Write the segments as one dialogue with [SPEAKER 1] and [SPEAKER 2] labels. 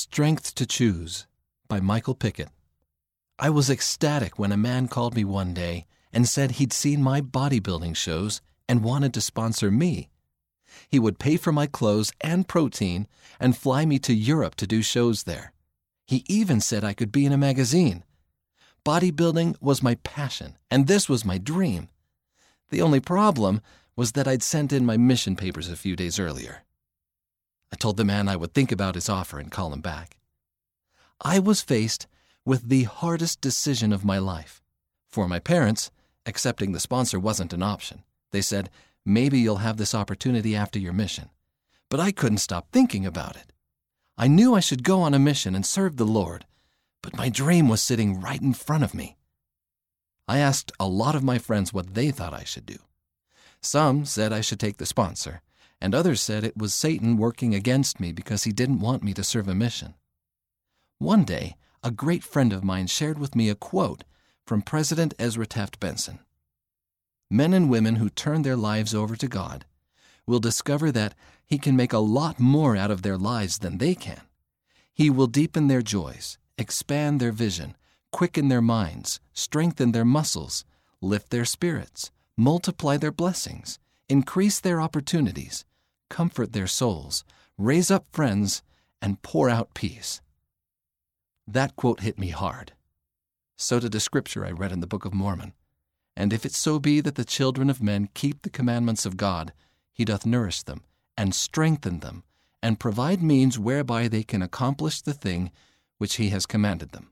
[SPEAKER 1] Strength to Choose by Michael Pickett. I was ecstatic when a man called me one day and said he'd seen my bodybuilding shows and wanted to sponsor me. He would pay for my clothes and protein and fly me to Europe to do shows there. He even said I could be in a magazine. Bodybuilding was my passion, and this was my dream. The only problem was that I'd sent in my mission papers a few days earlier. I told the man I would think about his offer and call him back. I was faced with the hardest decision of my life. For my parents, accepting the sponsor wasn't an option. They said, maybe you'll have this opportunity after your mission. But I couldn't stop thinking about it. I knew I should go on a mission and serve the Lord, but my dream was sitting right in front of me. I asked a lot of my friends what they thought I should do. Some said I should take the sponsor, and others said it was Satan working against me because he didn't want me to serve a mission. One day, a great friend of mine shared with me a quote from President Ezra Taft Benson. Men and women who turn their lives over to God will discover that He can make a lot more out of their lives than they can. He will deepen their joys, expand their vision, quicken their minds, strengthen their muscles, lift their spirits, multiply their blessings, increase their opportunities, comfort their souls, raise up friends, and pour out peace. That quote hit me hard. So did a scripture I read in the Book of Mormon. And if it so be that the children of men keep the commandments of God, He doth nourish them, and strengthen them, and provide means whereby they can accomplish the thing which He has commanded them.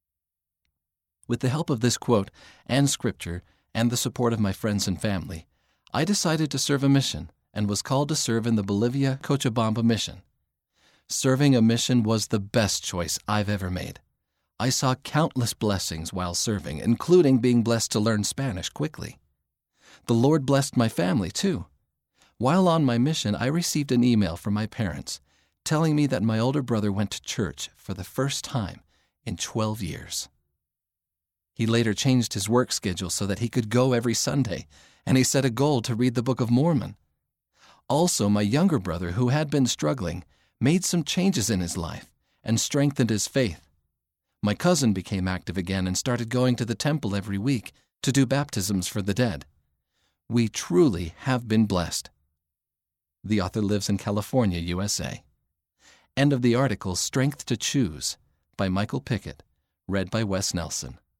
[SPEAKER 1] With the help of this quote and scripture, and the support of my friends and family, I decided to serve a mission and was called to serve in the Bolivia Cochabamba mission. Serving a mission was the best choice I've ever made. I saw countless blessings while serving, including being blessed to learn Spanish quickly. The Lord blessed my family, too. While on my mission, I received an email from my parents telling me that my older brother went to church for the first time in 12 years. He later changed his work schedule so that he could go every Sunday, and he set a goal to read the Book of Mormon. Also, my younger brother, who had been struggling, made some changes in his life and strengthened his faith. My cousin became active again and started going to the temple every week to do baptisms for the dead. We truly have been blessed. The author lives in California, USA. End of the article, Strength to Choose by Michael Pickett, read by Wes Nelson.